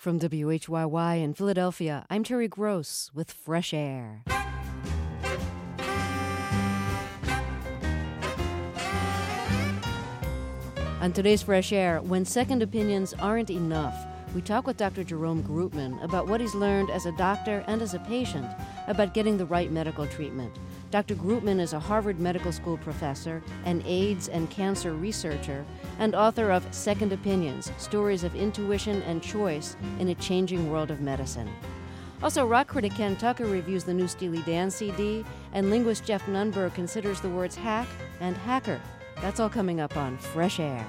From WHYY in Philadelphia, I'm Terry Gross with Fresh Air. On today's Fresh Air, when second opinions aren't enough, we talk with Dr. Jerome Groopman about what he's learned as a doctor and as a patient about getting the right medical treatment. Dr. Groopman is a Harvard Medical School professor, an AIDS and cancer researcher, and author of Second Opinions, Stories of Intuition and Choice in a Changing World of Medicine. Also, rock critic Ken Tucker reviews the new Steely Dan CD, and linguist Jeff Nunberg considers the words hack and hacker. That's all coming up on Fresh Air.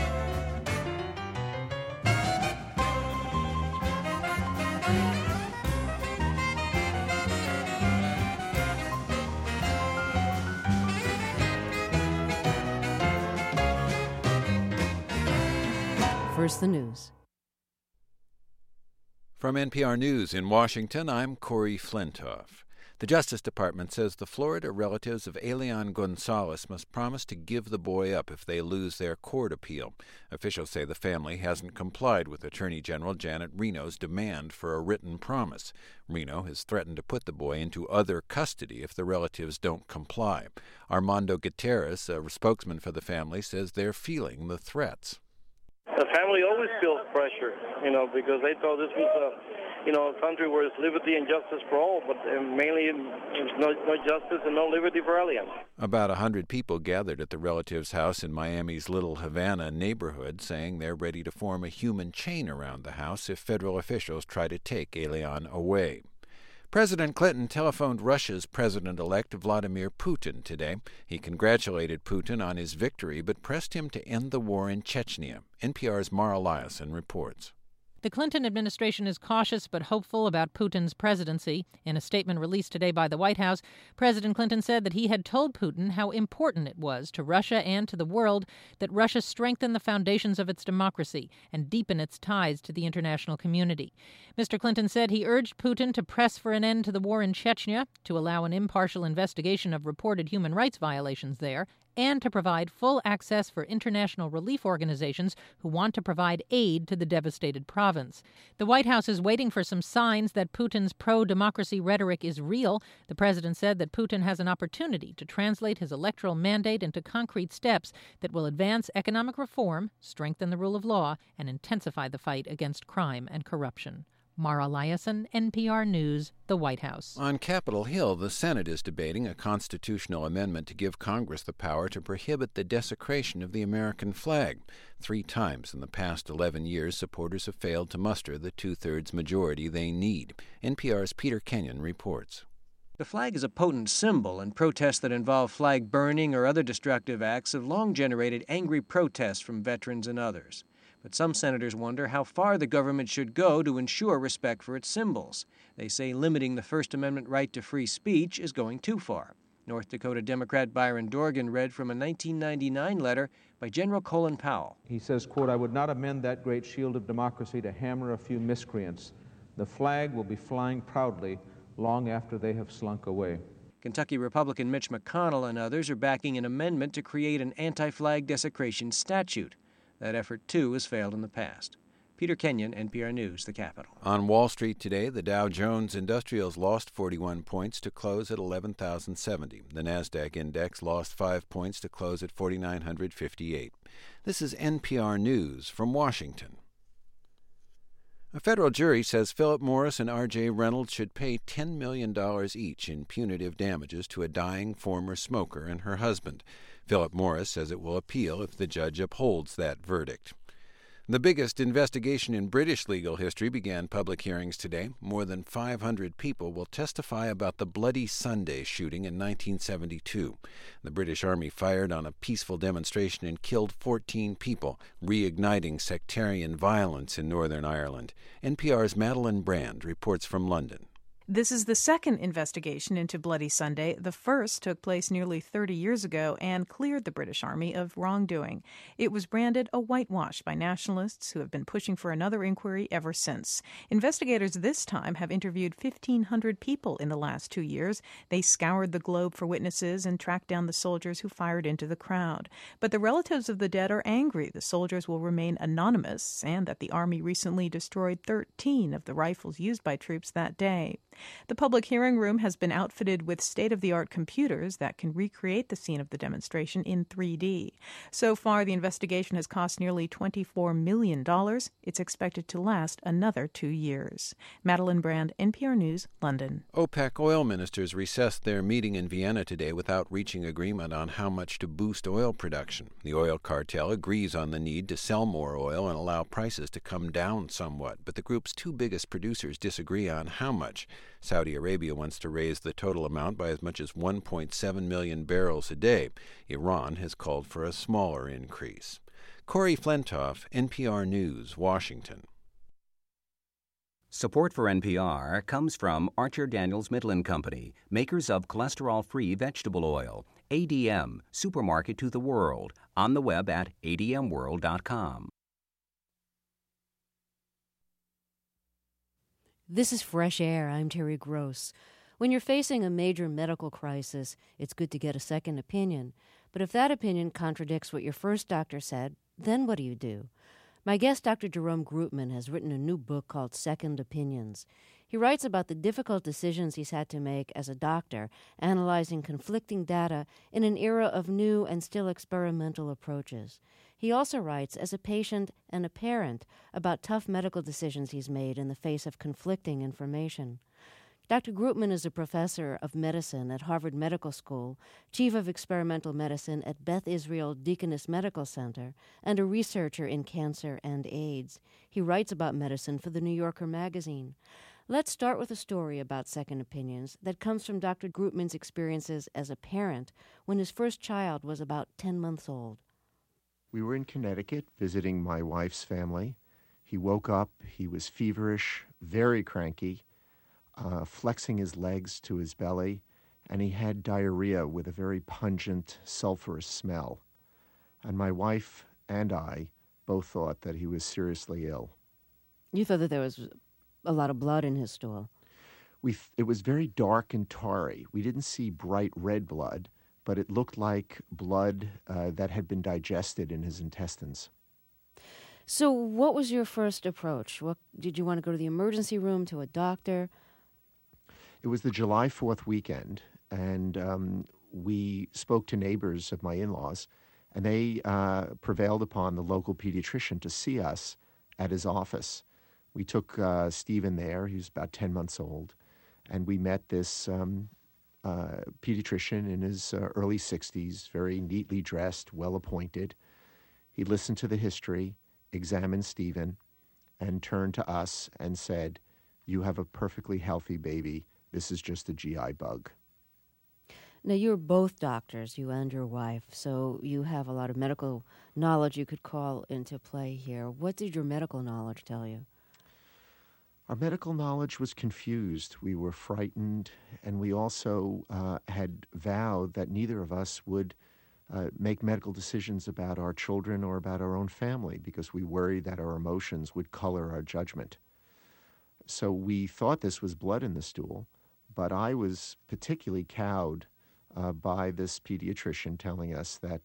First, the news. From NPR News in Washington, I'm Corey Flintoff. The Justice Department says the Florida relatives of Elian Gonzalez must promise to give the boy up if they lose their court appeal. Officials say the family hasn't complied with Attorney General Janet Reno's demand for a written promise. Reno has threatened to put the boy into other custody if the relatives don't comply. Armando Gutierrez, a spokesman for the family, says they're feeling the threats. The family always feels pressure, because they thought this was a country where it's liberty and justice for all, but mainly there's no justice and no liberty for aliens. About 100 people gathered at the relatives' house in Miami's Little Havana neighborhood, saying they're ready to form a human chain around the house if federal officials try to take Elian away. President Clinton telephoned Russia's president-elect Vladimir Putin today. He congratulated Putin on his victory, but pressed him to end the war in Chechnya. NPR's Mara Liasson reports. The Clinton administration is cautious but hopeful about Putin's presidency. In a statement released today by the White House, President Clinton said that he had told Putin how important it was to Russia and to the world that Russia strengthen the foundations of its democracy and deepen its ties to the international community. Mr. Clinton said he urged Putin to press for an end to the war in Chechnya, to allow an impartial investigation of reported human rights violations there, and to provide full access for international relief organizations who want to provide aid to the devastated province. The White House is waiting for some signs that Putin's pro-democracy rhetoric is real. The president said that Putin has an opportunity to translate his electoral mandate into concrete steps that will advance economic reform, strengthen the rule of law, and intensify the fight against crime and corruption. Mara Liasson, NPR News, the White House. On Capitol Hill, the Senate is debating a constitutional amendment to give Congress the power to prohibit the desecration of the American flag. 3 times in the past 11 years, supporters have failed to muster the 2/3 majority they need. NPR's Peter Kenyon reports. The flag is a potent symbol, and protests that involve flag burning or other destructive acts have long generated angry protests from veterans and others. But some senators wonder how far the government should go to ensure respect for its symbols. They say limiting the First Amendment right to free speech is going too far. North Dakota Democrat Byron Dorgan read from a 1999 letter by General Colin Powell. He says, quote, "I would not amend that great shield of democracy to hammer a few miscreants. The flag will be flying proudly long after they have slunk away." Kentucky Republican Mitch McConnell and others are backing an amendment to create an anti-flag desecration statute. That effort, too, has failed in the past. Peter Kenyon, NPR News, the Capitol. On Wall Street today, the Dow Jones Industrials lost 41 points to close at 11,070. The Nasdaq Index lost 5 points to close at 4,958. This is NPR News from Washington. A federal jury says Philip Morris and R.J. Reynolds should pay $10 million each in punitive damages to a dying former smoker and her husband. Philip Morris says it will appeal if the judge upholds that verdict. The biggest investigation in British legal history began public hearings today. More than 500 people will testify about the Bloody Sunday shooting in 1972. The British Army fired on a peaceful demonstration and killed 14 people, reigniting sectarian violence in Northern Ireland. NPR's Madeline Brand reports from London. This is the second investigation into Bloody Sunday. The first took place nearly 30 years ago and cleared the British Army of wrongdoing. It was branded a whitewash by nationalists who have been pushing for another inquiry ever since. Investigators this time have interviewed 1,500 people in the last 2 years. They scoured the globe for witnesses and tracked down the soldiers who fired into the crowd. But the relatives of the dead are angry the soldiers will remain anonymous and that the Army recently destroyed 13 of the rifles used by troops that day. The public hearing room has been outfitted with state-of-the-art computers that can recreate the scene of the demonstration in 3D. So far, the investigation has cost nearly $24 million. It's expected to last another 2 years. Madeline Brand, NPR News, London. OPEC oil ministers recessed their meeting in Vienna today without reaching agreement on how much to boost oil production. The oil cartel agrees on the need to sell more oil and allow prices to come down somewhat, but the group's two biggest producers disagree on how much. Saudi Arabia wants to raise the total amount by as much as 1.7 million barrels a day. Iran has called for a smaller increase. Corey Flentoff, NPR News, Washington. Support for NPR comes from Archer Daniels Midland Company, makers of cholesterol-free vegetable oil. ADM, supermarket to the world. On the web at admworld.com. This is Fresh Air. I'm Terry Gross. When you're facing a major medical crisis, it's good to get a second opinion. But if that opinion contradicts what your first doctor said, then what do? My guest, Dr. Jerome Groopman, has written a new book called Second Opinions. He writes about the difficult decisions he's had to make as a doctor, analyzing conflicting data in an era of new and still experimental approaches. He also writes as a patient and a parent about tough medical decisions he's made in the face of conflicting information. Dr. Groopman is a professor of medicine at Harvard Medical School, chief of experimental medicine at Beth Israel Deaconess Medical Center, and a researcher in cancer and AIDS. He writes about medicine for the New Yorker magazine. Let's start with a story about second opinions that comes from Dr. Groopman's experiences as a parent when his first child was about 10 months old. We were in Connecticut visiting my wife's family. He woke up, he was feverish, very cranky, flexing his legs to his belly, and he had diarrhea with a very pungent, sulfurous smell. And my wife and I both thought that he was seriously ill. You thought that there was a lot of blood in his stool. It was very dark and tarry. We didn't see bright red blood, but it looked like blood that had been digested in his intestines. So what was your first approach? Did you want to go to the emergency room, to a doctor? It was the July 4th weekend, and we spoke to neighbors of my in-laws, and they prevailed upon the local pediatrician to see us at his office. We took Stephen there. He was about 10 months old, and we met this pediatrician in his early 60s, very neatly dressed, well-appointed. He listened to the history, examined Stephen, and turned to us and said, "You have a perfectly healthy baby. This is just a GI bug." Now, you're both doctors, you and your wife, so you have a lot of medical knowledge you could call into play here. What did your medical knowledge tell you? Our medical knowledge was confused. We were frightened, and we also had vowed that neither of us would make medical decisions about our children or about our own family because we worried that our emotions would color our judgment. So we thought this was blood in the stool, but I was particularly cowed by this pediatrician telling us that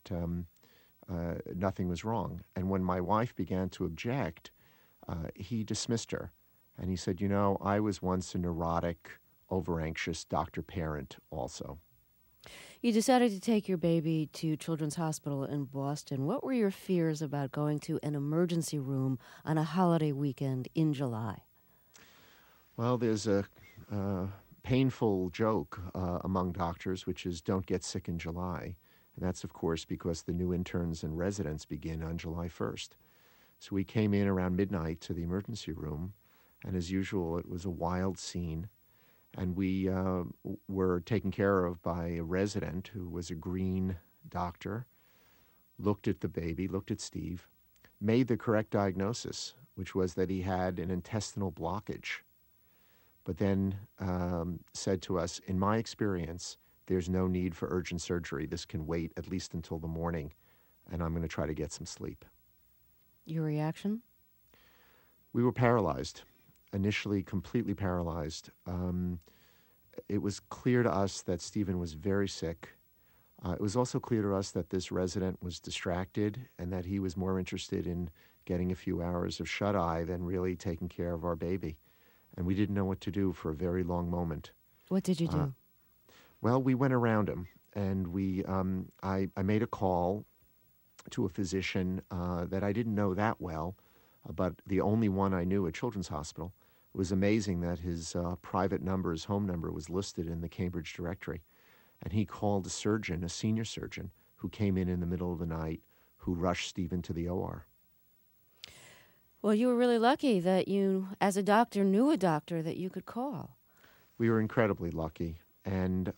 nothing was wrong. And when my wife began to object, he dismissed her. And he said, I was once a neurotic, over-anxious doctor-parent also. You decided to take your baby to Children's Hospital in Boston. What were your fears about going to an emergency room on a holiday weekend in July? Well, there's a painful joke among doctors, which is don't get sick in July. And that's, of course, because the new interns and residents begin on July 1st. So we came in around midnight to the emergency room, and as usual, it was a wild scene. And we were taken care of by a resident who was a green doctor, looked at the baby, looked at Steve, made the correct diagnosis, which was that he had an intestinal blockage. but then said to us, in my experience, there's no need for urgent surgery. This can wait at least until the morning, and I'm going to try to get some sleep. Your reaction? We were paralyzed, initially completely paralyzed. It was clear to us that Stephen was very sick. It was also clear to us that this resident was distracted and that he was more interested in getting a few hours of shut-eye than really taking care of our baby. And we didn't know what to do for a very long moment. What did you do? Well, we went around him, and I made a call to a physician that I didn't know that well, but the only one I knew at Children's Hospital. It was amazing that his private number, his home number, was listed in the Cambridge directory. And he called a surgeon, a senior surgeon, who came in the middle of the night, who rushed Stephen to the OR. Well, you were really lucky that you, as a doctor, knew a doctor that you could call. We were incredibly lucky. And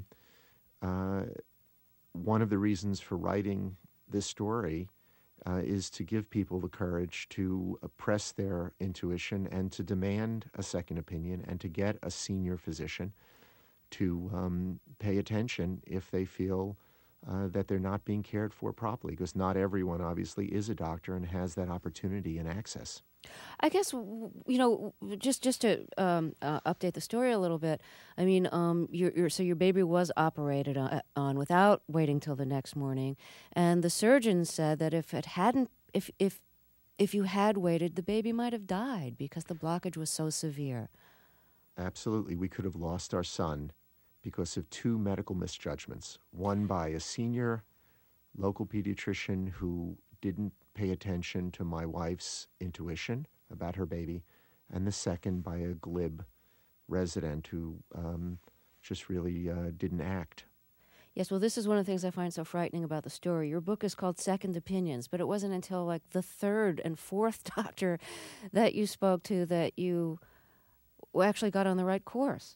one of the reasons for writing this story is to give people the courage to press their intuition and to demand a second opinion and to get a senior physician to pay attention if they feel that they're not being cared for properly, because not everyone obviously is a doctor and has that opportunity and access. I guess, just to update the story a little bit, I mean, so your baby was operated on without waiting till the next morning, and the surgeon said that if you had waited, the baby might have died because the blockage was so severe. Absolutely. We could have lost our son because of two medical misjudgments, one by a senior local pediatrician who didn't pay attention to my wife's intuition about her baby, and the second by a glib resident who just really didn't act. Yes, well, this is one of the things I find so frightening about the story. Your book is called Second Opinions, but it wasn't until like the third and fourth doctor that you spoke to that you actually got on the right course.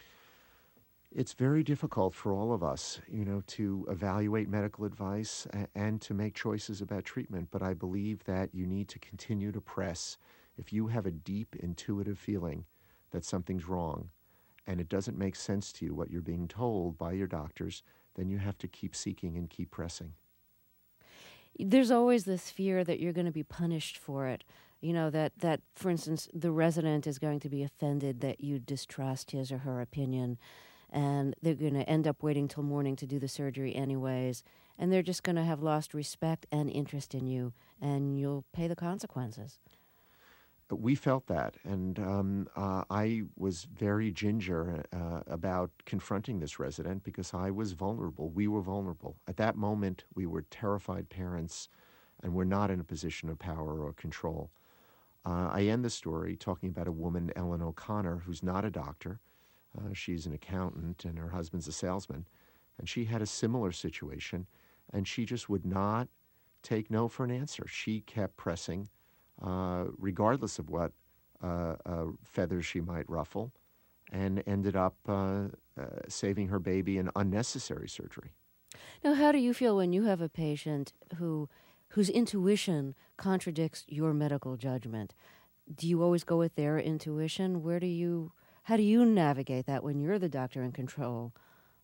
It's very difficult for all of us, to evaluate medical advice and to make choices about treatment. But I believe that you need to continue to press. If you have a deep intuitive feeling that something's wrong and it doesn't make sense to you what you're being told by your doctors, then you have to keep seeking and keep pressing. There's always this fear that you're going to be punished for it. That, for instance, the resident is going to be offended that you distrust his or her opinion, and they're going to end up waiting till morning to do the surgery anyways, and they're just going to have lost respect and interest in you, and you'll pay the consequences. We felt that, and I was very ginger about confronting this resident because I was vulnerable. We were vulnerable. At that moment, we were terrified parents, and we're not in a position of power or control. I end the story talking about a woman, Ellen O'Connor, who's not a doctor. She's an accountant, and her husband's a salesman. And she had a similar situation, and she just would not take no for an answer. She kept pressing, regardless of what feathers she might ruffle, and ended up saving her baby an unnecessary surgery. Now, how do you feel when you have a patient whose intuition contradicts your medical judgment? Do you always go with their intuition? How do you navigate that when you're the doctor in control?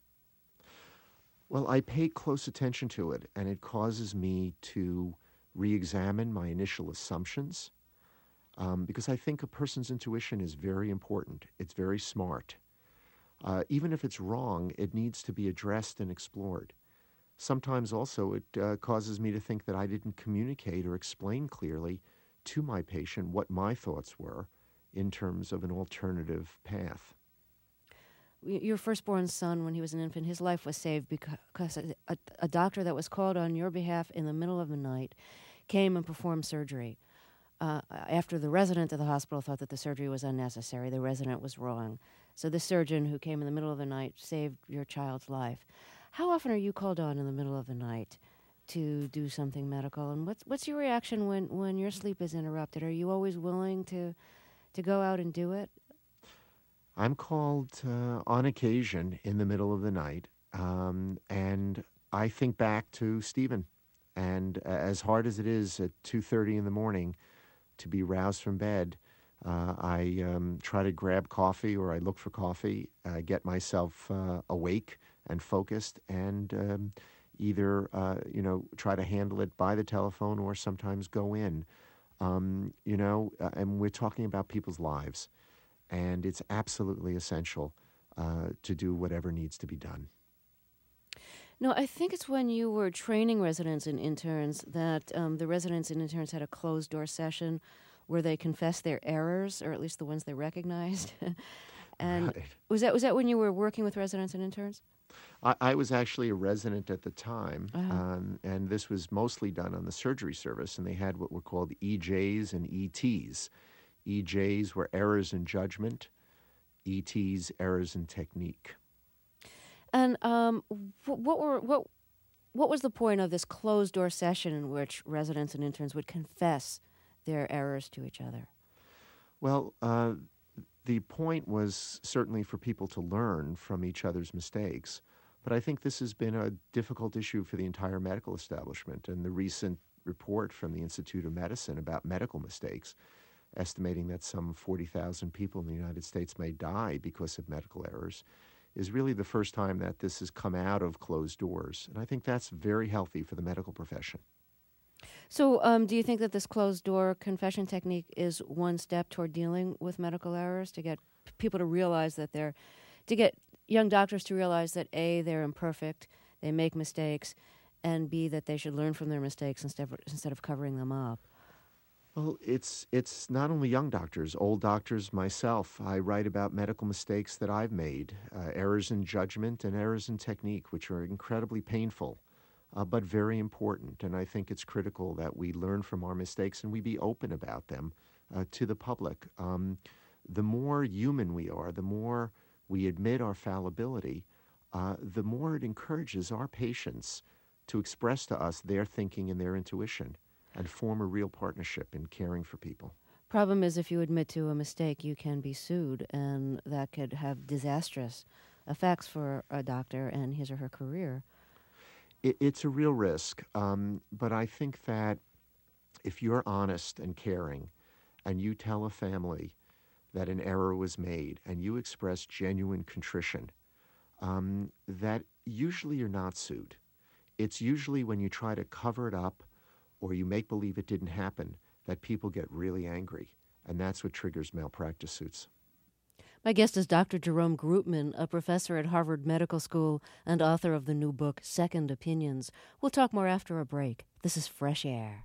Well, I pay close attention to it, and it causes me to re-examine my initial assumptions, because I think a person's intuition is very important. It's very smart. Even if it's wrong, it needs to be addressed and explored. Sometimes also it causes me to think that I didn't communicate or explain clearly to my patient what my thoughts were in terms of an alternative path. Your firstborn son, when he was an infant, his life was saved because a doctor that was called on your behalf in the middle of the night came and performed surgery. After the resident of the hospital thought that the surgery was unnecessary, the resident was wrong. So the surgeon who came in the middle of the night saved your child's life. How often are you called on in the middle of the night to do something medical? And what's your reaction when your sleep is interrupted? Are you always willing to go out and do it? I'm called on occasion in the middle of the night, and I think back to Stephen. And as hard as it is at 2:30 in the morning to be roused from bed, I try to grab coffee, or I look for coffee, get myself awake and focused, and either try to handle it by the telephone or sometimes go in. And we're talking about people's lives, and it's absolutely essential to do whatever needs to be done. No, I think it's when you were training residents and interns that the residents and interns had a closed-door session where they confessed their errors, or at least the ones they recognized. And Right. was that when you were working with residents and interns? I was actually a resident at the time, and this was mostly done on the surgery service, and they had what were called EJs and ETs. EJs were errors in judgment, ETs, errors in technique. And what was the point of this closed-door session in which residents and interns would confess their errors to each other? Well, the point was certainly for people to learn from each other's mistakes, but I think this has been a difficult issue for the entire medical establishment, and the recent report from the Institute of Medicine about medical mistakes, estimating that some 40,000 people in the United States may die because of medical errors, is really the first time that this has come out of closed doors, and I think that's very healthy for the medical profession. So do you think that this closed-door confession technique is one step toward dealing with medical errors, to get people to realize that to get young doctors to realize that A, they're imperfect, they make mistakes, and B, that they should learn from their mistakes instead of covering them up? Well, it's not only young doctors, old doctors, myself. I write about medical mistakes that I've made, errors in judgment and errors in technique, which are incredibly painful, but very important. And I think it's critical that we learn from our mistakes and we be open about them to the public. The more human we are, the more we admit our fallibility, the more it encourages our patients to express to us their thinking and their intuition, and form a real partnership in caring for people. Problem is, if you admit to a mistake, you can be sued, and that could have disastrous effects for a doctor and his or her career. It's a real risk, but I think that if you're honest and caring, and you tell a family that an error was made, and you express genuine contrition, that usually you're not sued. It's usually when you try to cover it up or you make believe it didn't happen that people get really angry, and that's what triggers malpractice suits. My guest is Dr. Jerome Groopman, a professor at Harvard Medical School and author of the new book, Second Opinions. We'll talk more after a break. This is Fresh Air.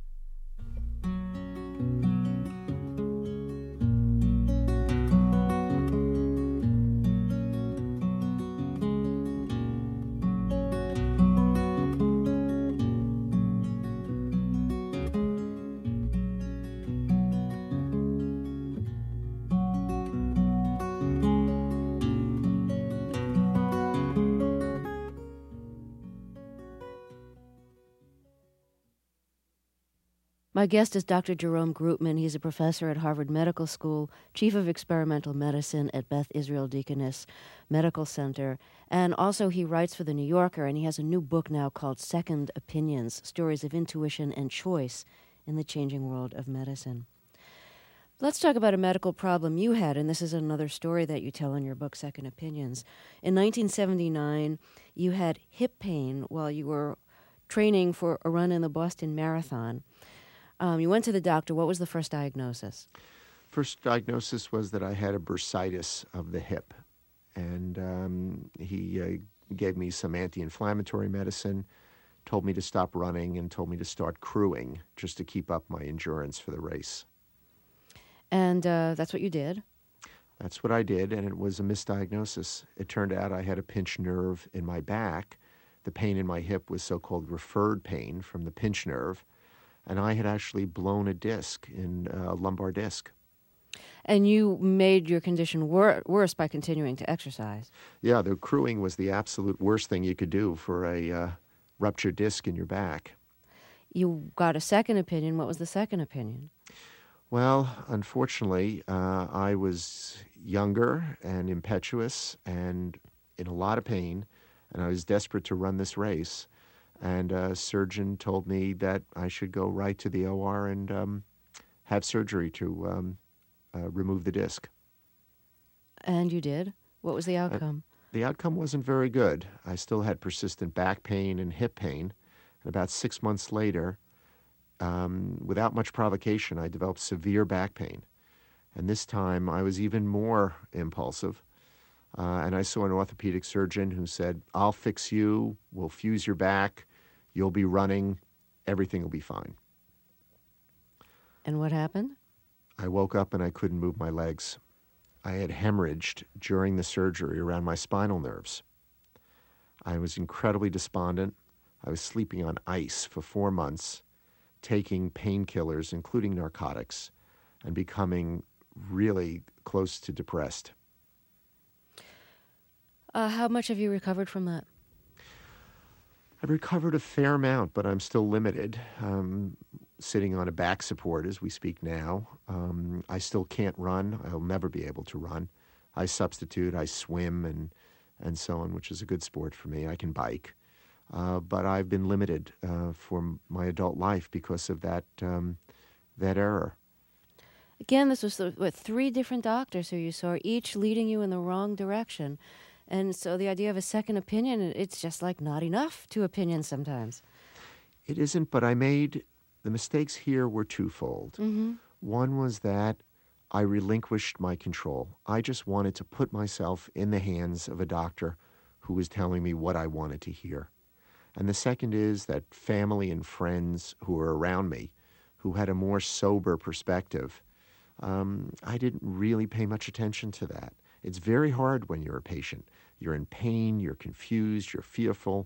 My guest is Dr. Jerome Groopman. He's a professor at Harvard Medical School, chief of experimental medicine at Beth Israel Deaconess Medical Center, and also he writes for The New Yorker, and he has a new book now called Second Opinions, Stories of Intuition and Choice in the Changing World of Medicine. Let's talk about a medical problem you had, and this is another story that you tell in your book, Second Opinions. In 1979, you had hip pain while you were training for a run in the Boston Marathon. You went to the doctor. What was the first diagnosis? First diagnosis was that I had a bursitis of the hip, and he gave me some anti-inflammatory medicine, told me to stop running, and told me to start crewing just to keep up my endurance for the race. And that's what you did? That's what I did, and it was a misdiagnosis. It turned out I had a pinched nerve in my back. The pain in my hip was so-called referred pain from the pinched nerve, and I had actually blown a disc in a lumbar disc. And you made your condition worse by continuing to exercise. Yeah, the crewing was the absolute worst thing you could do for a ruptured disc in your back. You got a second opinion. What was the second opinion? Well, unfortunately, I was younger and impetuous and in a lot of pain, and I was desperate to run this race. And a surgeon told me that I should go right to the OR and have surgery to remove the disc. And you did? What was the outcome? The outcome wasn't very good. I still had persistent back pain and hip pain. And about 6 months later, without much provocation, I developed severe back pain. And this time I was even more impulsive. And I saw an orthopedic surgeon who said, "I'll fix you, we'll fuse your back, you'll be running, everything will be fine." And what happened? I woke up and I couldn't move my legs. I had hemorrhaged during the surgery around my spinal nerves. I was incredibly despondent. I was sleeping on ice for 4 months, taking painkillers, including narcotics, and becoming really close to depressed. How much have you recovered from that? I've recovered a fair amount, but I'm still limited. Sitting on a back support as we speak now. I still can't run. I'll never be able to run. I substitute, I swim and so on, which is a good sport for me. I can bike. But I've been limited for my adult life because of that error. Again, this was with 3 different doctors who you saw, each leading you in the wrong direction. And so the idea of a second opinion, it's just like not enough 2 opinions sometimes. It isn't, but the mistakes here were twofold. Mm-hmm. One was that I relinquished my control. I just wanted to put myself in the hands of a doctor who was telling me what I wanted to hear. And the second is that family and friends who were around me, who had a more sober perspective, I didn't really pay much attention to that. It's very hard when you're a patient. You're in pain, you're confused, you're fearful,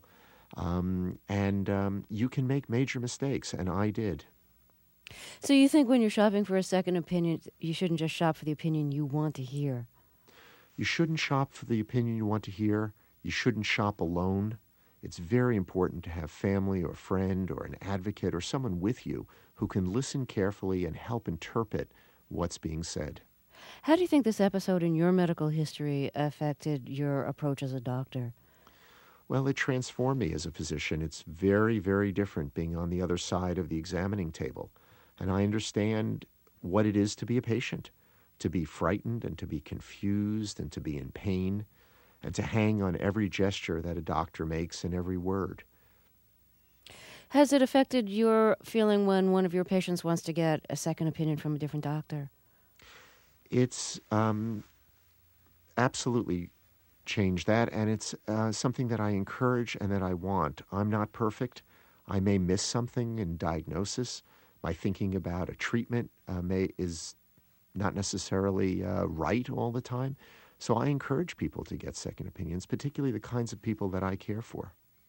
and you can make major mistakes, and I did. So you think when you're shopping for a second opinion, you shouldn't just shop for the opinion you want to hear? You shouldn't shop for the opinion you want to hear. You shouldn't shop alone. It's very important to have family or a friend or an advocate or someone with you who can listen carefully and help interpret what's being said. How do you think this episode in your medical history affected your approach as a doctor? Well, it transformed me as a physician. It's very, very different being on the other side of the examining table. And I understand what it is to be a patient, to be frightened and to be confused and to be in pain and to hang on every gesture that a doctor makes and every word. Has it affected your feeling when one of your patients wants to get a second opinion from a different doctor? It's absolutely changed that, and it's something that I encourage and that I want. I'm not perfect. I may miss something in diagnosis. My thinking about a treatment is not necessarily right all the time. So I encourage people to get second opinions, particularly the kinds of people that I care for.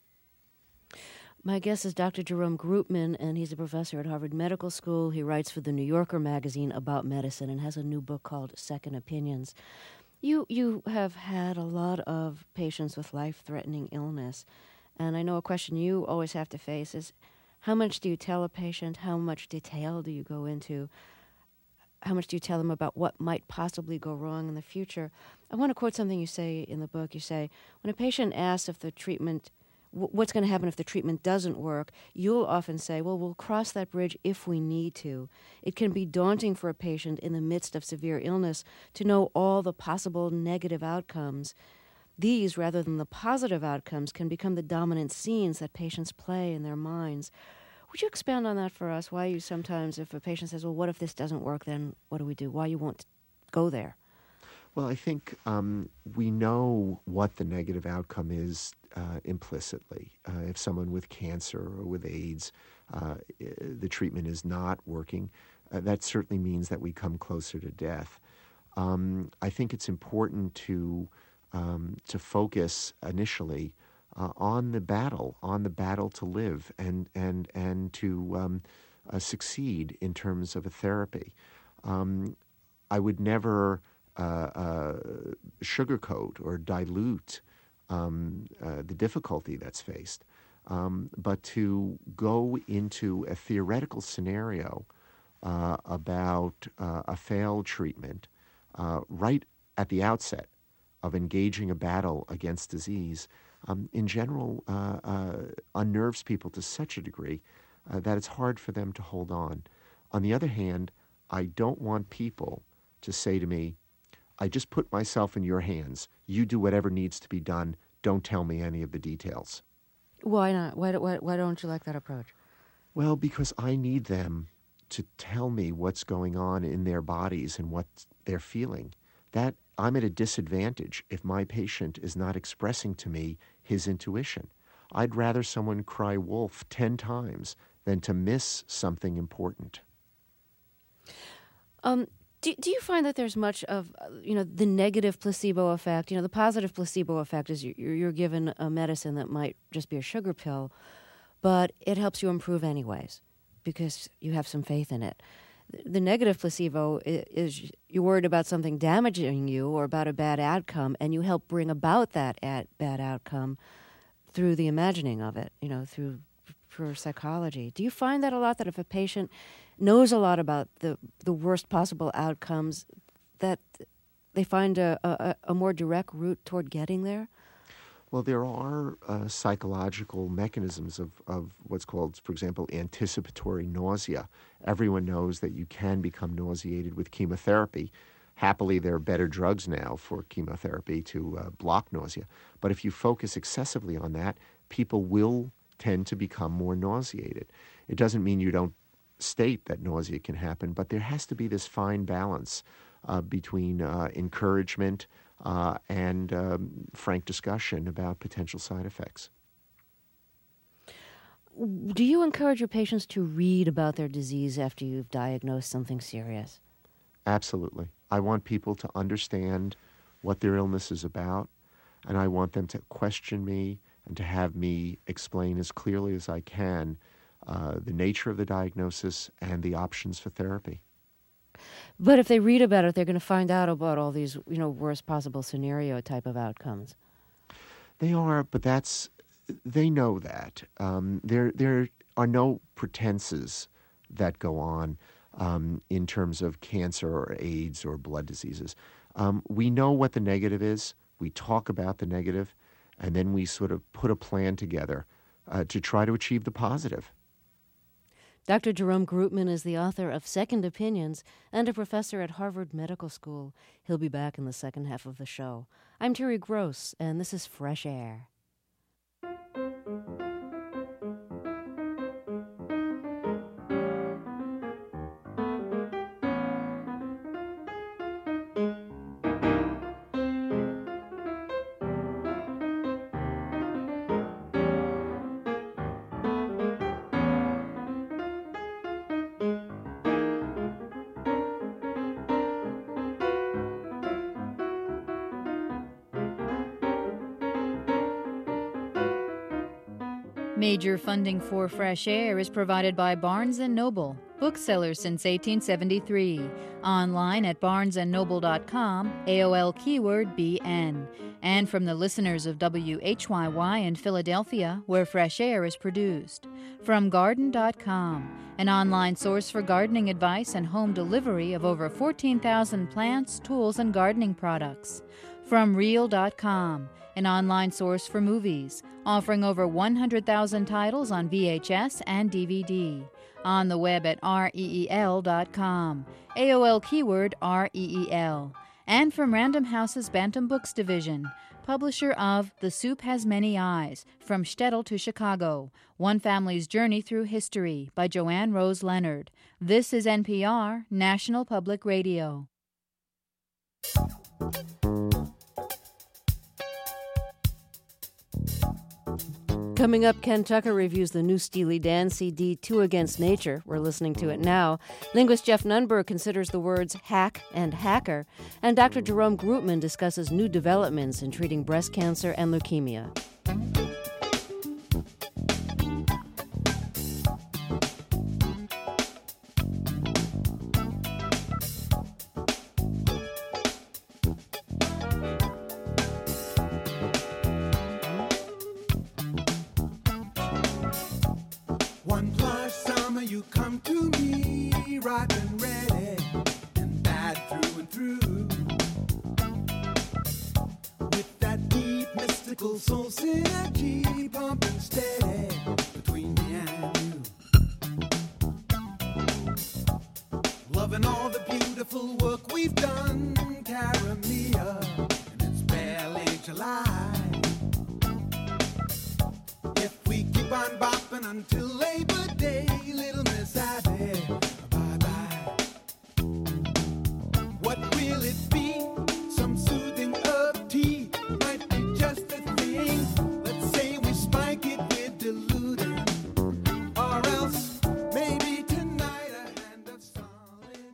My guest is Dr. Jerome Groopman, and he's a professor at Harvard Medical School. He writes for the New Yorker magazine about medicine and has a new book called Second Opinions. You have had a lot of patients with life-threatening illness, and I know a question you always have to face is, how much do you tell a patient? How much detail do you go into? How much do you tell them about what might possibly go wrong in the future? I want to quote something you say in the book. You say, when a patient asks if the treatment, what's going to happen if the treatment doesn't work, you'll often say, well, we'll cross that bridge if we need to. It can be daunting for a patient in the midst of severe illness to know all the possible negative outcomes. These, rather than the positive outcomes, can become the dominant scenes that patients play in their minds. Would you expand on that for us? Why you sometimes, if a patient says, well, what if this doesn't work, then what do we do? Why you won't go there? Well, I think we know what the negative outcome is implicitly. If someone with cancer or with AIDS, the treatment is not working, that certainly means that we come closer to death. I think it's important to focus initially on the battle to live and to succeed in terms of a therapy. I would never sugarcoat or dilute the difficulty that's faced, but to go into a theoretical scenario about a failed treatment right at the outset of engaging a battle against disease, in general, unnerves people to such a degree that it's hard for them to hold on. On the other hand, I don't want people to say to me, I just put myself in your hands. You do whatever needs to be done. Don't tell me any of the details. Why not? Why don't you like that approach? Well, because I need them to tell me what's going on in their bodies and what they're feeling. That I'm at a disadvantage if my patient is not expressing to me his intuition. I'd rather someone cry wolf 10 times than to miss something important. Do you find that there's much of, the negative placebo effect? The positive placebo effect is you're given a medicine that might just be a sugar pill, but it helps you improve anyways because you have some faith in it. The negative placebo is you're worried about something damaging you or about a bad outcome, and you help bring about that bad outcome through the imagining of it, through psychology. Do you find that a lot, that if a patient knows a lot about the worst possible outcomes, that they find a more direct route toward getting there? Well, there are psychological mechanisms of what's called, for example, anticipatory nausea. Everyone knows that you can become nauseated with chemotherapy. Happily, there are better drugs now for chemotherapy to block nausea. But if you focus excessively on that, people will tend to become more nauseated. It doesn't mean you don't state that nausea can happen, but there has to be this fine balance between encouragement and frank discussion about potential side effects. Do you encourage your patients to read about their disease after you've diagnosed something serious? Absolutely. I want people to understand what their illness is about, and I want them to question me and to have me explain as clearly as I can the nature of the diagnosis and the options for therapy. But if they read about it, they're going to find out about all these, worst possible scenario type of outcomes. They are, but they know that. There are no pretenses that go on in terms of cancer or AIDS or blood diseases. We know what the negative is. We talk about the negative, and then we sort of put a plan together to try to achieve the positive. Dr. Jerome Groopman is the author of Second Opinions and a professor at Harvard Medical School. He'll be back in the second half of the show. I'm Terry Gross, and this is Fresh Air. Major funding for Fresh Air is provided by Barnes & Noble, booksellers since 1873. Online at barnesandnoble.com, AOL keyword BN. And from the listeners of WHYY in Philadelphia, where Fresh Air is produced. From garden.com, an online source for gardening advice and home delivery of over 14,000 plants, tools, and gardening products. From Reel.com, an online source for movies, offering over 100,000 titles on VHS and DVD. On the web at REEL.com, AOL keyword REEL. And from Random House's Bantam Books division, publisher of The Soup Has Many Eyes, From Shtetl to Chicago, One Family's Journey Through History by Joanne Rose Leonard. This is NPR, National Public Radio. Coming up, Ken Tucker reviews the new Steely Dan CD, Two Against Nature. We're listening to it now. Linguist Jeff Nunberg considers the words hack and hacker. And Dr. Jerome Groopman discusses new developments in treating breast cancer and leukemia. Soul synergy pumping steady between me and you. Loving all the beautiful work we've done carry me up, and it's barely July. If we keep on bopping until Labor Day, little Miss Abby, bye-bye. What will it be? Some soothing of tea might be just the thing. Let's say we spike it with diluting, or else maybe tonight a hand of solid.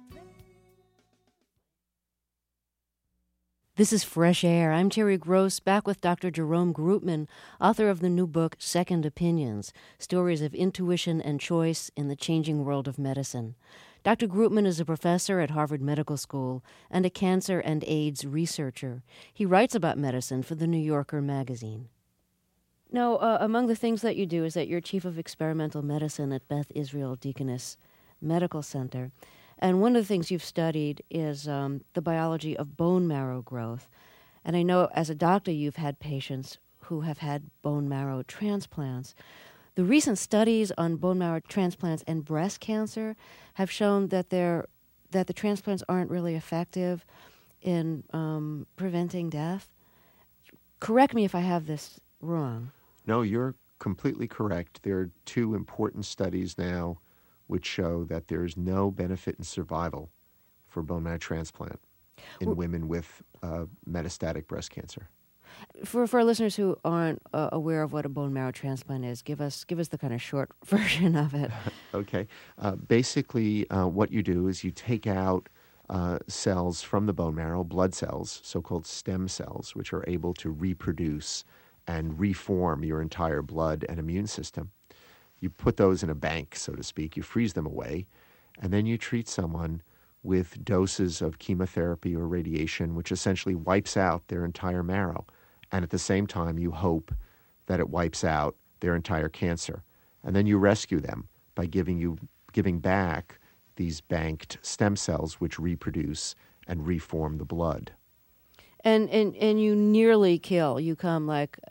This is Fresh Air. I'm Terry Gross, back with Dr. Jerome Groopman, author of the new book, Second Opinions, Stories of Intuition and Choice in the Changing World of Medicine. Dr. Groopman is a professor at Harvard Medical School and a cancer and AIDS researcher. He writes about medicine for the New Yorker magazine. Now, among the things that you do is that you're chief of experimental medicine at Beth Israel Deaconess Medical Center. And one of the things you've studied is the biology of bone marrow growth. And I know as a doctor you've had patients who have had bone marrow transplants. The recent studies on bone marrow transplants and breast cancer have shown that the transplants aren't really effective in preventing death. Correct me if I have this wrong. No, you're completely correct. There are two important studies now which show that there's no benefit in survival for bone marrow transplant in women with metastatic breast cancer. For our listeners who aren't aware of what a bone marrow transplant is, give us the kind of short version of it. Okay. Basically, what you do is you take out cells from the bone marrow, blood cells, so-called stem cells, which are able to reproduce and reform your entire blood and immune system. You put those in a bank, so to speak. You freeze them away, and then you treat someone with doses of chemotherapy or radiation, which essentially wipes out their entire marrow. And at the same time, you hope that it wipes out their entire cancer. And then you rescue them by giving back these banked stem cells, which reproduce and reform the blood. And you nearly kill. You come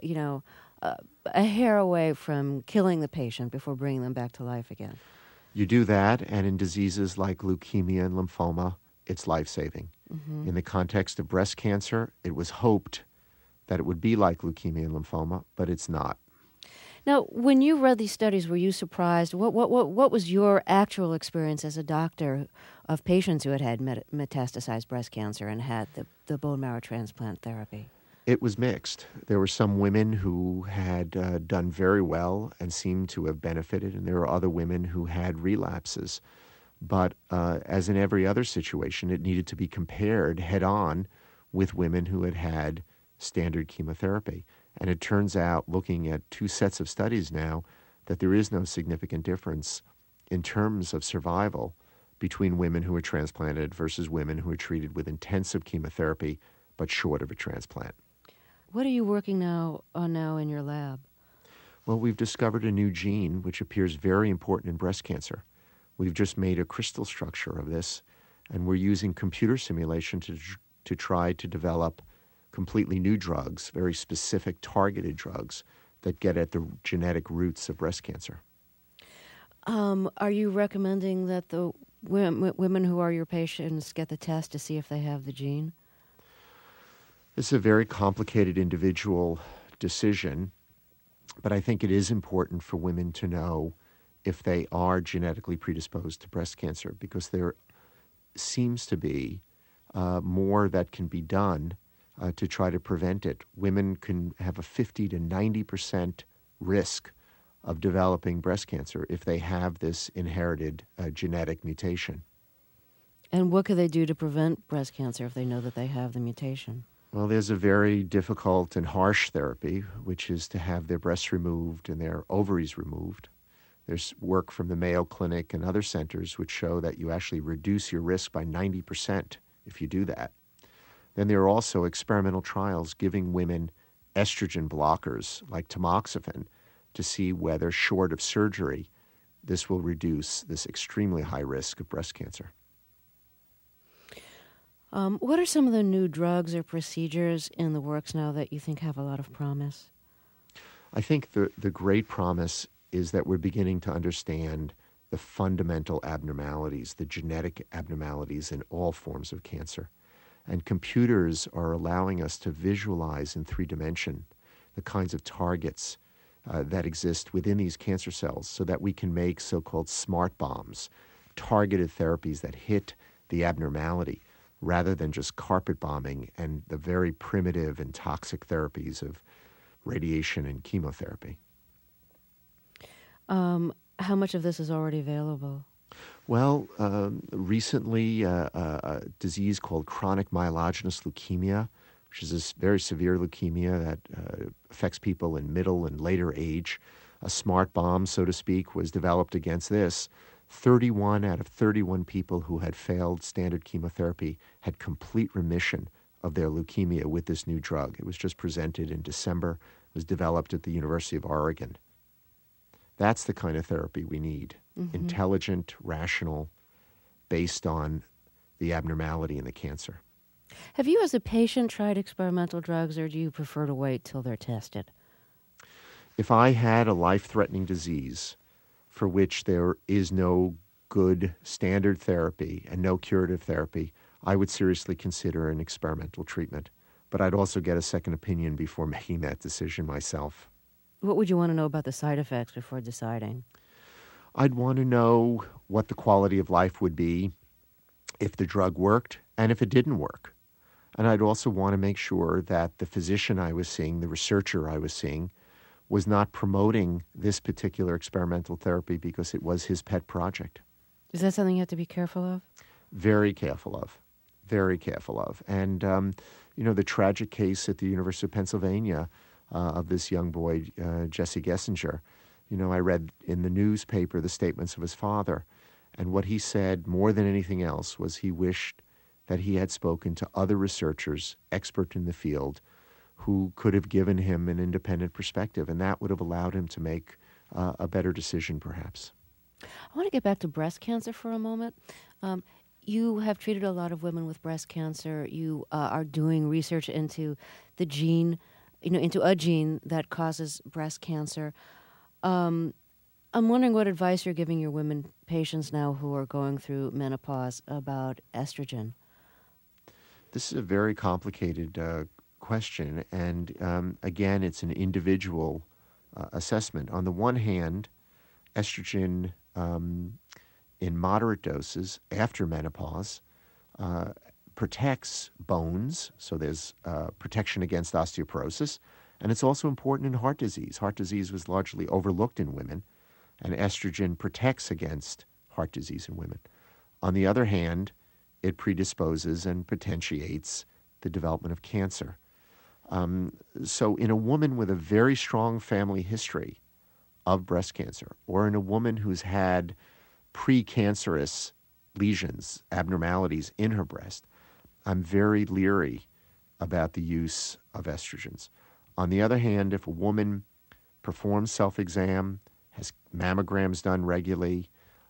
a hair away from killing the patient before bringing them back to life again. You do that, and in diseases like leukemia and lymphoma, it's life-saving. Mm-hmm. In the context of breast cancer, it was hoped that it would be like leukemia and lymphoma, but it's not. Now, when you read these studies, were you surprised? What was your actual experience as a doctor of patients who had metastasized breast cancer and had the bone marrow transplant therapy? It was mixed. There were some women who had done very well and seemed to have benefited, and there were other women who had relapses. But as in every other situation, it needed to be compared head-on with women who had had standard chemotherapy. And it turns out, looking at two sets of studies now, that there is no significant difference in terms of survival between women who are transplanted versus women who are treated with intensive chemotherapy but short of a transplant. What are you working on now in your lab? Well, we've discovered a new gene which appears very important in breast cancer. We've just made a crystal structure of this, and we're using computer simulation to try to develop completely new drugs, very specific targeted drugs that get at the genetic roots of breast cancer. Are you recommending that the women who are your patients get the test to see if they have the gene? This is a very complicated individual decision, but I think it is important for women to know if they are genetically predisposed to breast cancer, because there seems to be more that can be done to try to prevent it. Women can have a 50 to 90% risk of developing breast cancer if they have this inherited genetic mutation. And what could they do to prevent breast cancer if they know that they have the mutation? Well, there's a very difficult and harsh therapy, which is to have their breasts removed and their ovaries removed. There's work from the Mayo Clinic and other centers which show that you actually reduce your risk by 90% if you do that. Then there are also experimental trials giving women estrogen blockers like tamoxifen to see whether, short of surgery, this will reduce this extremely high risk of breast cancer. What are some of the new drugs or procedures in the works now that you think have a lot of promise? I think the great promise is that we're beginning to understand the fundamental abnormalities, the genetic abnormalities in all forms of cancer. And computers are allowing us to visualize in 3D the kinds of targets that exist within these cancer cells so that we can make so-called smart bombs, targeted therapies that hit the abnormality rather than just carpet bombing and the very primitive and toxic therapies of radiation and chemotherapy. How much of this is already available? Well, recently a disease called chronic myelogenous leukemia, which is a very severe leukemia that affects people in middle and later age. A smart bomb, so to speak, was developed against this. 31 out of 31 people who had failed standard chemotherapy had complete remission of their leukemia with this new drug. It was just presented in December. It was developed at the University of Oregon. That's the kind of therapy we need. Mm-hmm. Intelligent, rational, based on the abnormality in the cancer. Have you as a patient tried experimental drugs, or do you prefer to wait till they're tested? If I had a life-threatening disease for which there is no good standard therapy and no curative therapy, I would seriously consider an experimental treatment. But I'd also get a second opinion before making that decision myself. What would you want to know about the side effects before deciding? I'd want to know what the quality of life would be if the drug worked and if it didn't work. And I'd also want to make sure that the physician I was seeing, the researcher I was seeing, was not promoting this particular experimental therapy because it was his pet project. Is that something you have to be careful of? Very careful of. Very careful of. And, the tragic case at the University of Pennsylvania of this young boy, Jesse Gessinger, I read in the newspaper the statements of his father. And what he said more than anything else was he wished that he had spoken to other researchers, expert in the field, who could have given him an independent perspective, and that would have allowed him to make a better decision, perhaps. I want to get back to breast cancer for a moment. You have treated a lot of women with breast cancer. You are doing research into the gene, into a gene that causes breast cancer. I'm wondering what advice you're giving your women patients now who are going through menopause about estrogen. This is a very complicated question, and again, it's an individual assessment. On the one hand, estrogen in moderate doses after menopause protects bones, so there's protection against osteoporosis, and it's also important in heart disease. Heart disease was largely overlooked in women, and estrogen protects against heart disease in women. On the other hand, it predisposes and potentiates the development of cancer. So in a woman with a very strong family history of breast cancer, or in a woman who's had precancerous lesions, abnormalities in her breast, I'm very leery about the use of estrogens. On the other hand, if a woman performs self-exam, has mammograms done regularly,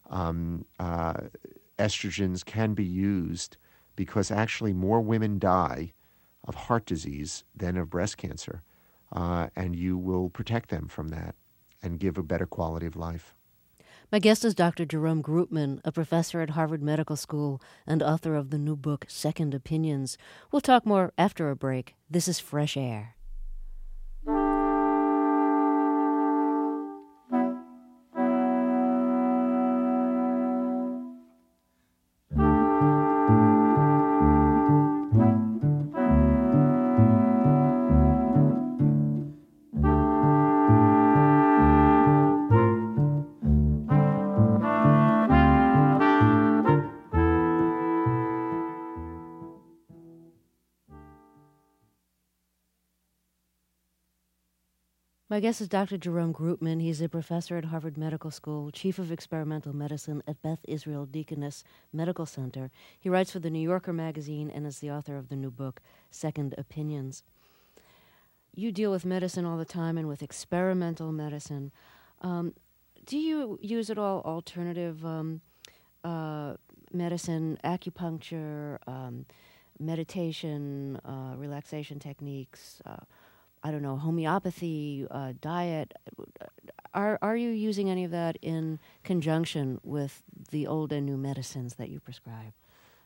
estrogens can be used because actually more women die of heart disease than of breast cancer, and you will protect them from that and give a better quality of life. My guest is Dr. Jerome Groopman, a professor at Harvard Medical School and author of the new book, Second Opinions. We'll talk more after a break. This is Fresh Air. My guest is Dr. Jerome Groopman. He's a professor at Harvard Medical School, chief of experimental medicine at Beth Israel Deaconess Medical Center. He writes for the New Yorker magazine and is the author of the new book, Second Opinions. You deal with medicine all the time and with experimental medicine. Do you use at all alternative medicine, acupuncture, meditation, relaxation techniques, homeopathy, diet? Are you using any of that in conjunction with the old and new medicines that you prescribe?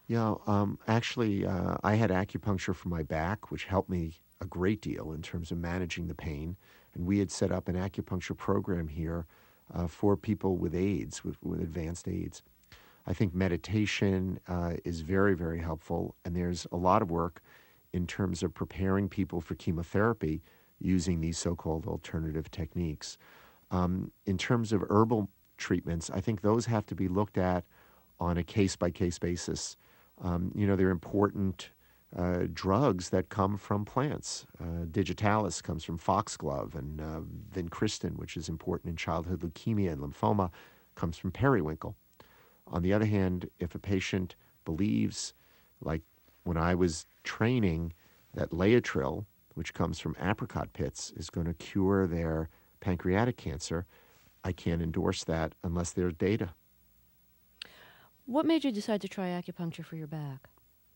Yeah, actually, I had acupuncture for my back, which helped me a great deal in terms of managing the pain. And we had set up an acupuncture program here for people with AIDS, with advanced AIDS. I think meditation is very, very helpful, and there's a lot of work in terms of preparing people for chemotherapy using these so-called alternative techniques. In terms of herbal treatments, I think those have to be looked at on a case-by-case basis. They're important drugs that come from plants. Digitalis comes from foxglove, and vincristine, which is important in childhood leukemia and lymphoma, comes from periwinkle. On the other hand, if a patient believes, like when I was training, that Laetrile, which comes from apricot pits, is going to cure their pancreatic cancer, I can't endorse that unless there's data. What made you decide to try acupuncture for your back?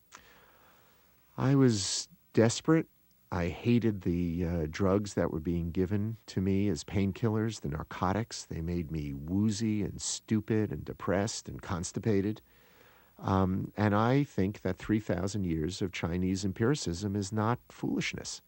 I was desperate. I hated the drugs that were being given to me as painkillers, the narcotics. They made me woozy and stupid and depressed and constipated. And I think that 3,000 years of Chinese empiricism is not foolishness.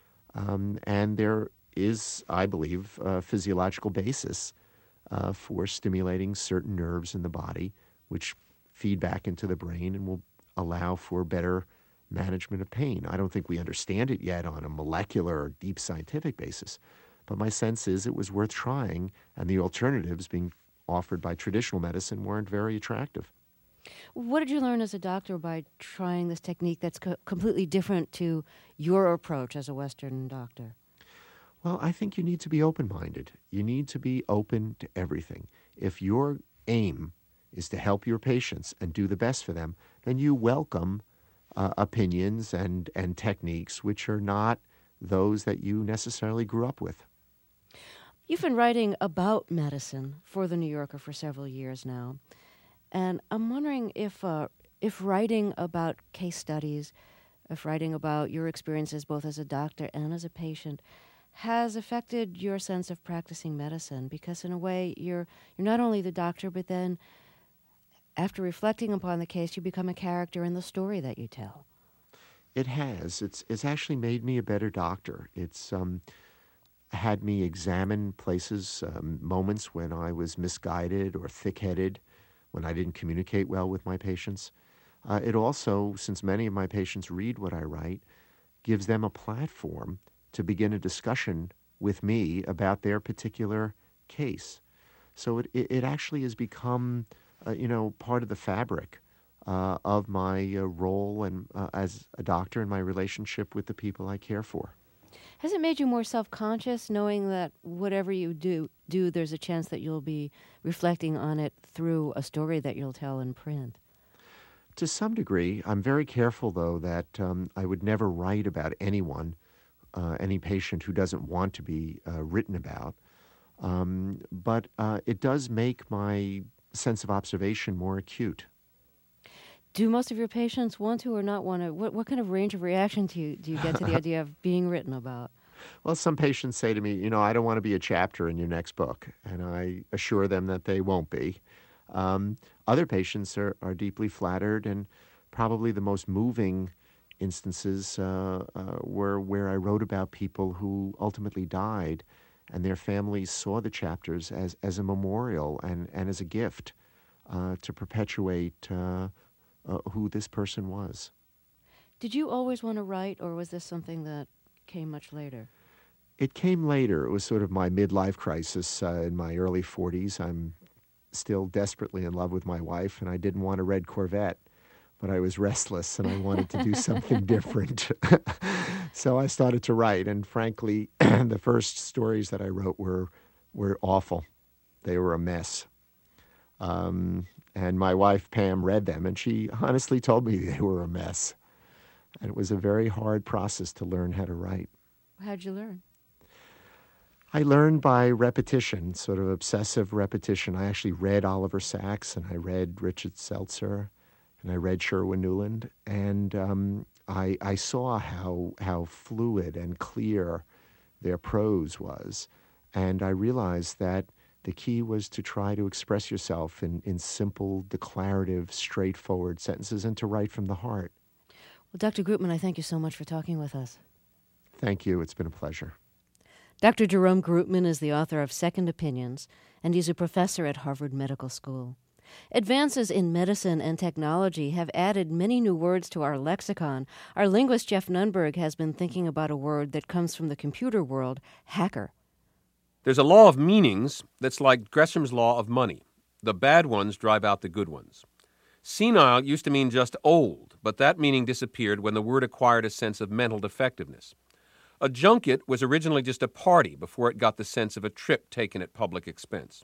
And there is, I believe, a physiological basis for stimulating certain nerves in the body, which feed back into the brain and will allow for better management of pain. I don't think we understand it yet on a molecular or deep scientific basis, but my sense is it was worth trying, and the alternatives being offered by traditional medicine weren't very attractive. What did you learn as a doctor by trying this technique that's completely different to your approach as a Western doctor? Well, I think you need to be open-minded. You need to be open to everything. If your aim is to help your patients and do the best for them, then you welcome opinions and techniques which are not those that you necessarily grew up with. You've been writing about medicine for The New Yorker for several years now, and I'm wondering if writing about case studies, if writing about your experiences both as a doctor and as a patient, has affected your sense of practicing medicine, because in a way you're not only the doctor, but then after reflecting upon the case, you become a character in the story that you tell. It has. It's actually made me a better doctor. It's had me examine places, moments when I was misguided or thick-headed, when I didn't communicate well with my patients. It also, since many of my patients read what I write, gives them a platform to begin a discussion with me about their particular case. So it actually has become part of the fabric of my role and as a doctor and my relationship with the people I care for. Has it made you more self-conscious, knowing that whatever you do, there's a chance that you'll be reflecting on it through a story that you'll tell in print? To some degree. I'm very careful, though, that I would never write about anyone, any patient who doesn't want to be written about. But it does make my sense of observation more acute. Do most of your patients want to or not want to? What kind of range of reaction do you get to the idea of being written about? Well, some patients say to me, I don't want to be a chapter in your next book, and I assure them that they won't be. Other patients are deeply flattered, and probably the most moving instances were where I wrote about people who ultimately died, and their families saw the chapters as a memorial and as a gift to perpetuate who this person was. Did you always want to write, or was this something that came much later? It came later. It was sort of my midlife crisis in my early 40s. I'm still desperately in love with my wife, and I didn't want a red Corvette, but I was restless and I wanted to do something different. So I started to write, and frankly, the first stories that I wrote were awful. They were a mess. And my wife, Pam, read them, and she honestly told me they were a mess. And it was a very hard process to learn how to write. How'd you learn? I learned by repetition, sort of obsessive repetition. I actually read Oliver Sacks, and I read Richard Seltzer, and I read Sherwin Nuland, and I saw how fluid and clear their prose was, and I realized that The key was to try to express yourself in simple, declarative, straightforward sentences and to write from the heart. Well, Dr. Groopman, I thank you so much for talking with us. Thank you. It's been a pleasure. Dr. Jerome Groopman is the author of Second Opinions, and he's a professor at Harvard Medical School. Advances in medicine and technology have added many new words to our lexicon. Our linguist Jeff Nunberg has been thinking about a word that comes from the computer world, hacker. There's a law of meanings that's like Gresham's law of money. The bad ones drive out the good ones. Senile used to mean just old, but that meaning disappeared when the word acquired a sense of mental defectiveness. A junket was originally just a party before it got the sense of a trip taken at public expense.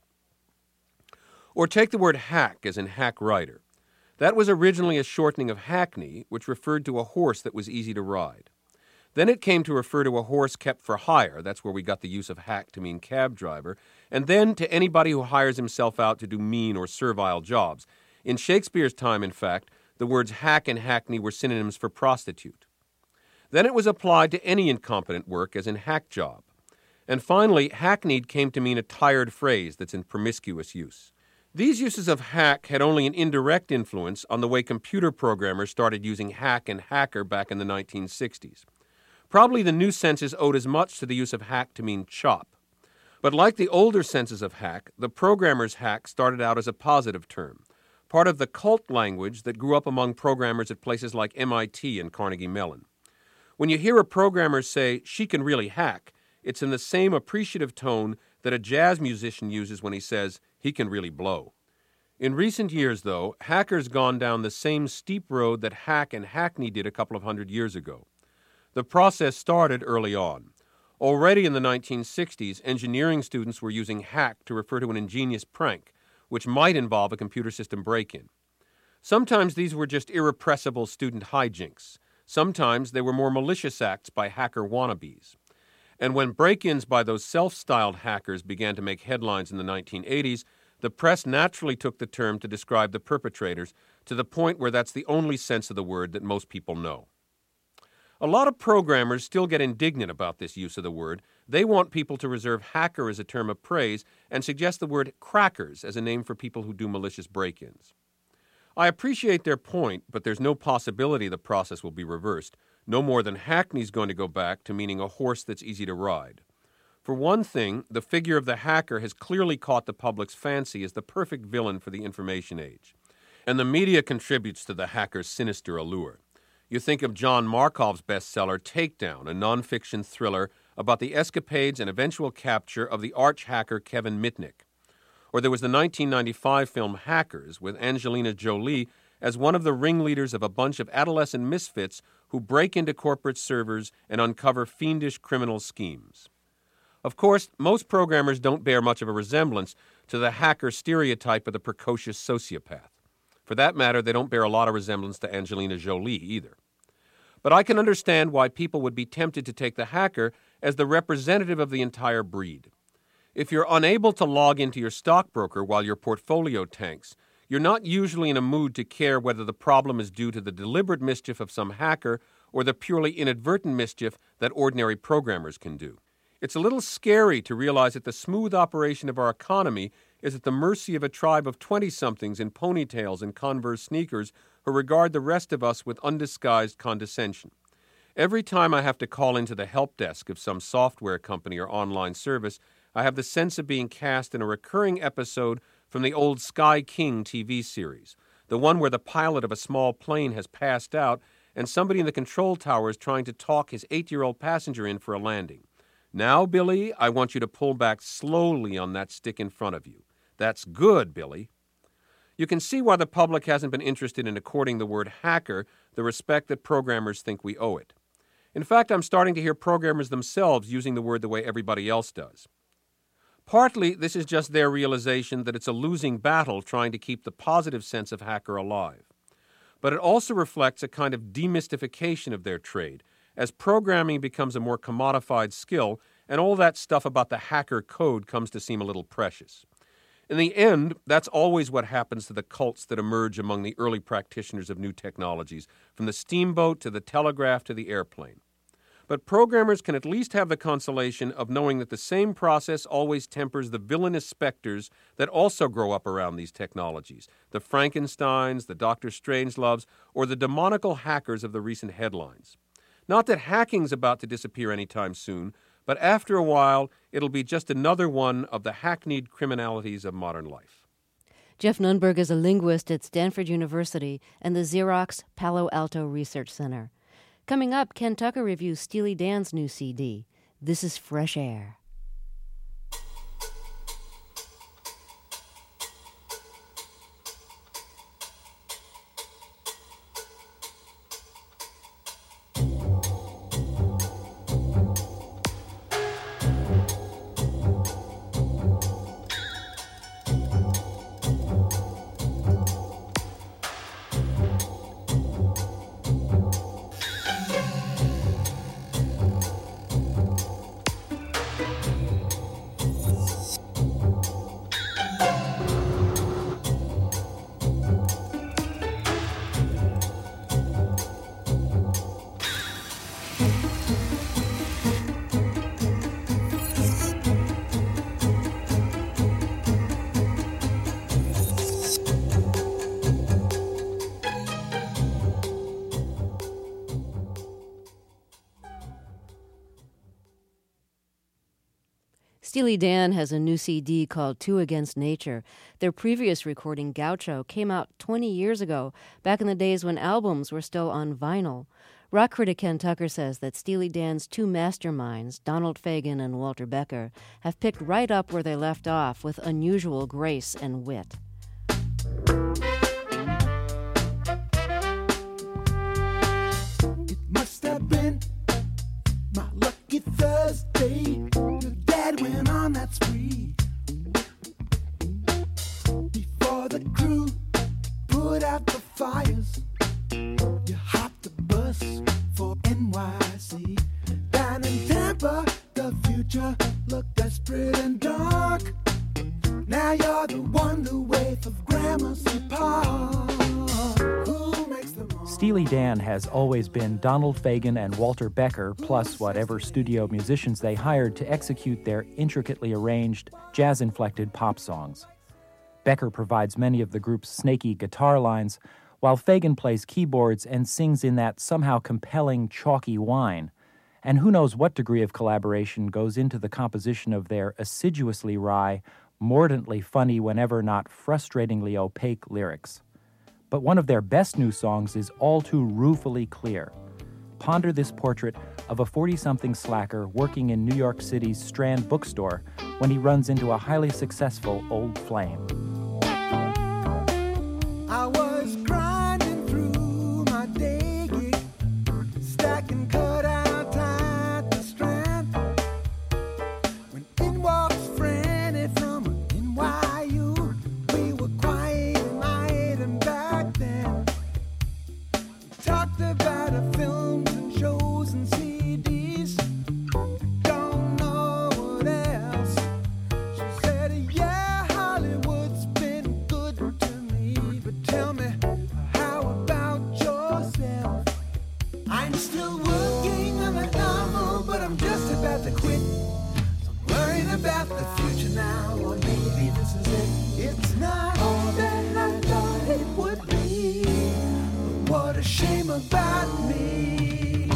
Or take the word hack as in hack writer. That was originally a shortening of hackney, which referred to a horse that was easy to ride. Then it came to refer to a horse kept for hire. That's where we got the use of hack to mean cab driver. And then to anybody who hires himself out to do mean or servile jobs. In Shakespeare's time, in fact, the words hack and hackney were synonyms for prostitute. Then it was applied to any incompetent work as in hack job. And finally, hackneyed came to mean a tired phrase that's in promiscuous use. These uses of hack had only an indirect influence on the way computer programmers started using hack and hacker back in the 1960s. Probably the new senses owed as much to the use of hack to mean chop. But like the older senses of hack, the programmer's hack started out as a positive term, part of the cult language that grew up among programmers at places like MIT and Carnegie Mellon. When you hear a programmer say, "she can really hack," it's in the same appreciative tone that a jazz musician uses when he says, "he can really blow." In recent years, though, hacker's gone down the same steep road that hack and hackney did a couple of hundred years ago. The process started early on. Already in the 1960s, engineering students were using hack to refer to an ingenious prank, which might involve a computer system break-in. Sometimes these were just irrepressible student hijinks. Sometimes they were more malicious acts by hacker wannabes. And when break-ins by those self-styled hackers began to make headlines in the 1980s, the press naturally took the term to describe the perpetrators to the point where that's the only sense of the word that most people know. A lot of programmers still get indignant about this use of the word. They want people to reserve hacker as a term of praise and suggest the word crackers as a name for people who do malicious break-ins. I appreciate their point, but there's no possibility the process will be reversed. No more than hackney's going to go back to meaning a horse that's easy to ride. For one thing, the figure of the hacker has clearly caught the public's fancy as the perfect villain for the information age. And the media contributes to the hacker's sinister allure. You think of John Markov's bestseller, Takedown, a nonfiction thriller about the escapades and eventual capture of the arch-hacker Kevin Mitnick. Or there was the 1995 film Hackers with Angelina Jolie as one of the ringleaders of a bunch of adolescent misfits who break into corporate servers and uncover fiendish criminal schemes. Of course, most programmers don't bear much of a resemblance to the hacker stereotype of the precocious sociopath. For that matter, they don't bear a lot of resemblance to Angelina Jolie either. But I can understand why people would be tempted to take the hacker as the representative of the entire breed. If you're unable to log into your stockbroker while your portfolio tanks, you're not usually in a mood to care whether the problem is due to the deliberate mischief of some hacker or the purely inadvertent mischief that ordinary programmers can do. It's a little scary to realize that the smooth operation of our economy is at the mercy of a tribe of 20-somethings in ponytails and Converse sneakers who regard the rest of us with undisguised condescension. Every time I have to call into the help desk of some software company or online service, I have the sense of being cast in a recurring episode from the old Sky King TV series, the one where the pilot of a small plane has passed out and somebody in the control tower is trying to talk his 8-year-old passenger in for a landing. "Now, Billy, I want you to pull back slowly on that stick in front of you. That's good, Billy." You can see why the public hasn't been interested in according the word hacker the respect that programmers think we owe it. In fact, I'm starting to hear programmers themselves using the word the way everybody else does. Partly, this is just their realization that it's a losing battle trying to keep the positive sense of hacker alive. But it also reflects a kind of demystification of their trade, as programming becomes a more commodified skill, and all that stuff about the hacker code comes to seem a little precious. In the end, that's always what happens to the cults that emerge among the early practitioners of new technologies, from the steamboat to the telegraph to the airplane. But programmers can at least have the consolation of knowing that the same process always tempers the villainous specters that also grow up around these technologies, the Frankensteins, the Dr. Strangeloves, or the demonical hackers of the recent headlines. Not that hacking's about to disappear anytime soon, but after a while, it'll be just another one of the hackneyed criminalities of modern life. Jeff Nunberg is a linguist at Stanford University and the Xerox Palo Alto Research Center. Coming up, Ken Tucker reviews Steely Dan's new CD. This is Fresh Air. Steely Dan has a new CD called Two Against Nature. Their previous recording, Gaucho, came out 20 years ago, back in the days when albums were still on vinyl. Rock critic Ken Tucker says that Steely Dan's two masterminds, Donald Fagen and Walter Becker, have picked right up where they left off with unusual grace and wit. It must have been my lucky Thursday. Your dad went on that spree. Before the crew put out the fires, you hopped the bus for NYC. Down in Tampa, the future looked desperate and dark. Now you're the wonder wave of Gramercy Park. Who makes the mark? Steely Dan has always been Donald Fagen and Walter Becker, plus whatever studio musicians they hired to execute their intricately arranged, jazz-inflected pop songs. Becker provides many of the group's snaky guitar lines, while Fagen plays keyboards and sings in that somehow compelling, chalky whine. And who knows what degree of collaboration goes into the composition of their assiduously wry, mordantly funny whenever not frustratingly opaque lyrics. But one of their best new songs is all too ruefully clear. Ponder this portrait of a 40-something slacker working in New York City's Strand bookstore when he runs into a highly successful old flame. I was grinding through my day gig, stacking cutout at the Strand, when in walks Franny from NYU. We were quiet and light, and back then we talked about her films and shows and CDs. Don't know what else. She said, yeah, Hollywood's been good to me, but tell me, how about yourself? I'm still working on a novel, but I'm just about to quit. So I'm worried about the future now, or maybe this is it. It's not all that I thought it would be. What a shame about me.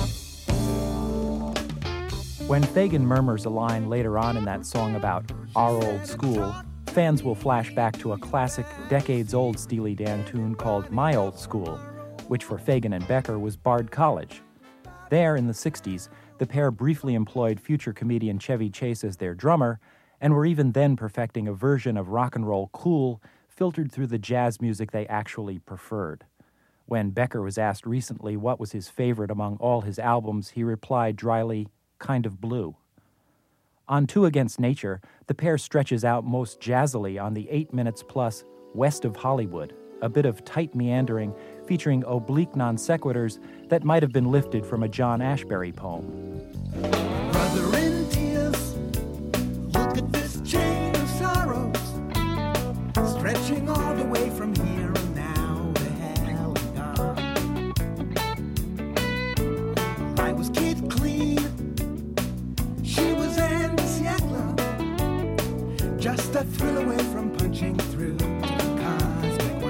When Fagen murmurs a line later on in that song about our old school, fans will flash back to a classic, decades-old Steely Dan tune called My Old School, which for Fagen and Becker was Bard College. There, in the 60s, the pair briefly employed future comedian Chevy Chase as their drummer, and were even then perfecting a version of rock and roll cool filtered through the jazz music they actually preferred. When Becker was asked recently what was his favorite among all his albums, he replied dryly, "Kind of Blue." On Two Against Nature, the pair stretches out most jazzily on the 8 minutes plus West of Hollywood, a bit of tight meandering featuring oblique non sequiturs that might have been lifted from a John Ashbery poem. Brother in tears, look at this chain of sorrows, stretching all the way from here and now to hell and gone. I was Kid Clean. She was Anne Siegler, just a thrill away from punching through to the cosmic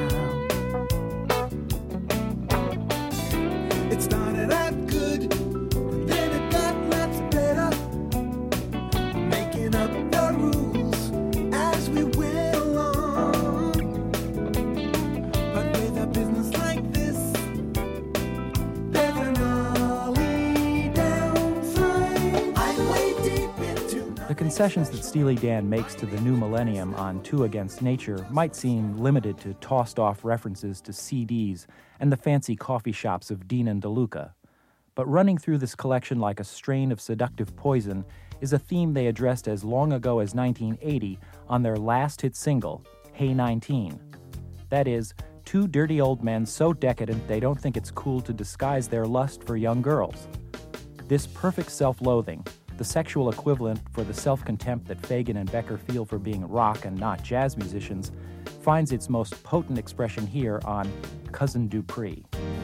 round. It started out good, then it got lots better, making up the rules as we went along. But with a business like this, there's an early downside. I'm way deep into The concessions that Steely Dan makes to the new millennium on Two Against Nature might seem limited to tossed-off references to CDs and the fancy coffee shops of Dean and DeLuca. But running through this collection like a strain of seductive poison is a theme they addressed as long ago as 1980 on their last hit single, Hey 19. That is, two dirty old men so decadent they don't think it's cool to disguise their lust for young girls. This perfect self-loathing, the sexual equivalent for the self-contempt that Fagen and Becker feel for being rock and not jazz musicians, finds its most potent expression here on Cousin Dupree.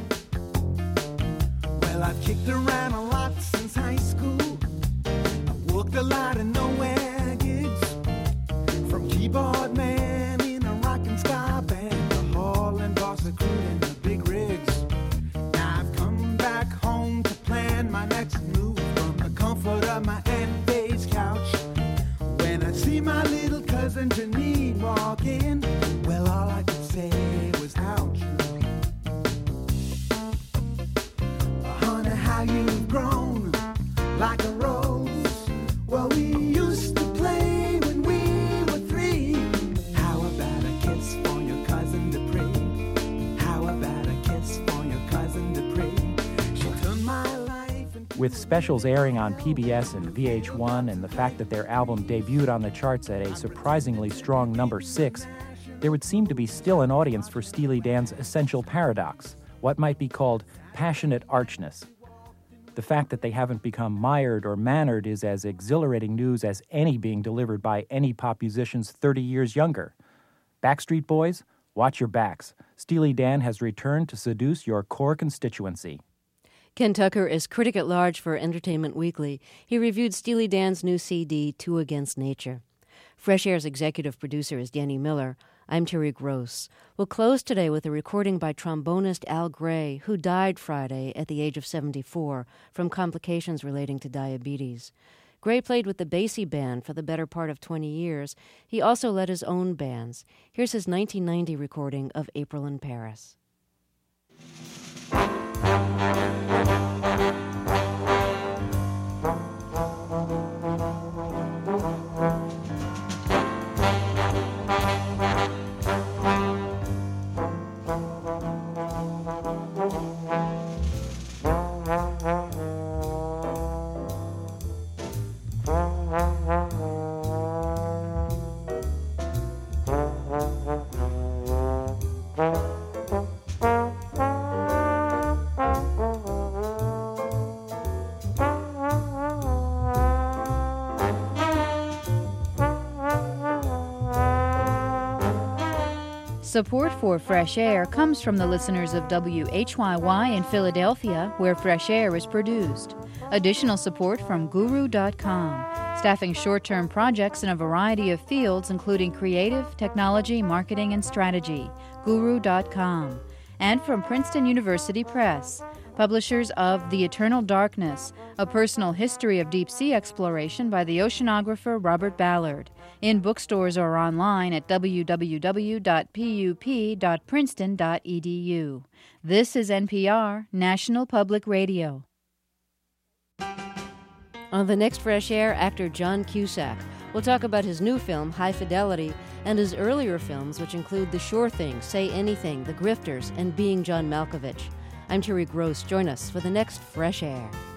Well, I've kicked around a lot since high school. I've worked a lot of nowhere gigs, from keyboard man in a rockin' ska band to hall and boss of crew in the big rigs. Now I've come back home to plan my next move from the comfort of my Aunt Faye's couch. When I see my little cousin Janine walk in, well, all I could say was ouch. Honey, how you've grown like a rose. Well, we used to play when we were 3. How about a kiss for your cousin Dupree? How about a kiss for your cousin Dupree? She turned my life into... With specials airing on PBS and VH1 and the fact that their album debuted on the charts at a surprisingly strong number 6, there would seem to be still an audience for Steely Dan's essential paradox, what might be called passionate archness. The fact that they haven't become mired or mannered is as exhilarating news as any being delivered by any pop musicians 30 years younger. Backstreet Boys, watch your backs. Steely Dan has returned to seduce your core constituency. Ken Tucker is critic at large for Entertainment Weekly. He reviewed Steely Dan's new CD, Two Against Nature. Fresh Air's executive producer is Danny Miller. I'm Terry Gross. We'll close today with a recording by trombonist Al Gray, who died Friday at the age of 74 from complications relating to diabetes. Gray played with the Basie Band for the better part of 20 years. He also led his own bands. Here's his 1990 recording of April in Paris. Support for Fresh Air comes from the listeners of WHYY in Philadelphia, where Fresh Air is produced. Additional support from Guru.com, staffing short-term projects in a variety of fields, including creative, technology, marketing, and strategy. Guru.com. And from Princeton University Press, publishers of The Eternal Darkness, a personal history of deep-sea exploration by the oceanographer Robert Ballard, in bookstores or online at www.pup.princeton.edu. This is NPR, National Public Radio. On the next Fresh Air, actor John Cusack will talk about his new film, High Fidelity, and his earlier films, which include The Sure Thing, Say Anything, The Grifters, and Being John Malkovich. I'm Terry Gross. Join us for the next Fresh Air.